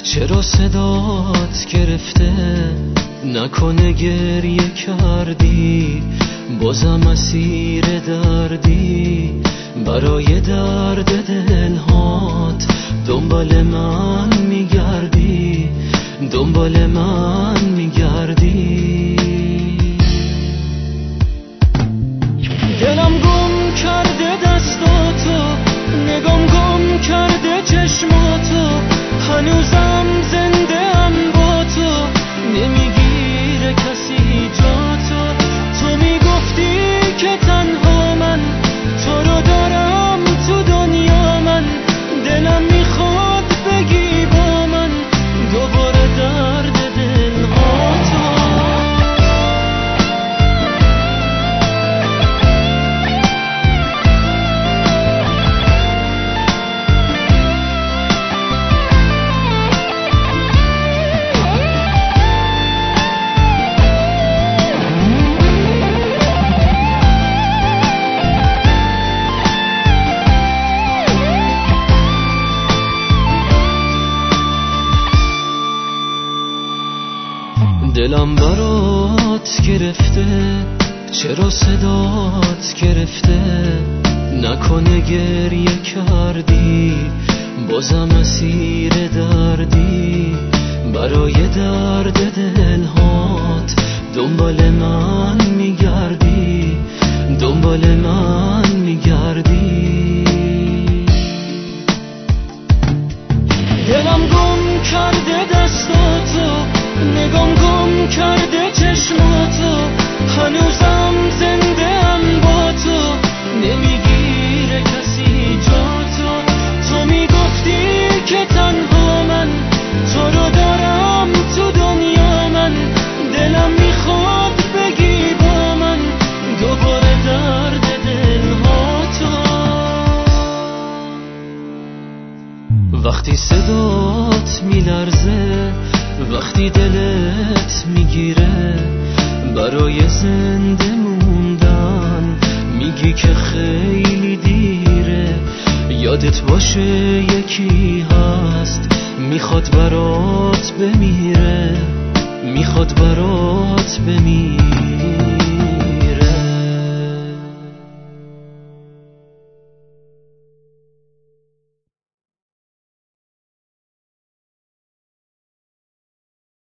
چرا صدات گرفته؟ نکنه گریه کردی، بازم اسیر دردی. برای درد دلهات دنبال من میگردی، دنبال من میگردی. دلم گم کرده دستاتو، نگام گم کرده چشماتو. هنوزم زنده ام با تو، نمیگیره کسی جاتو. تو میگفتی که تنها من تو رو دارم تو دنیا. من دلم میخواد بگی با من دوباره درد دلهاتو. دلم برات گرفته، چرا صدات گرفته؟ نکنه گریه کردی، بازم اسیر دردی. برای درد دلهات دنبال من میگردی، دنبال من میگردی. دلم گم کرده دستاتو، نگام گم کرده چشماتو. هنوزم زنده ام با تو، نمیگیره کسی جاتو. تو میگفتی که تنها من تو رو دارم تو دنیا. من دلم میخواد بگی با من دوباره درد دلهاتو. وقتی صدات میلرزه، وقتی دلت میگیره، برای زنده موندن میگی که خیلی دیره. یادت باشه یکی هست میخواد برات بمیره، میخواد برات بمیره.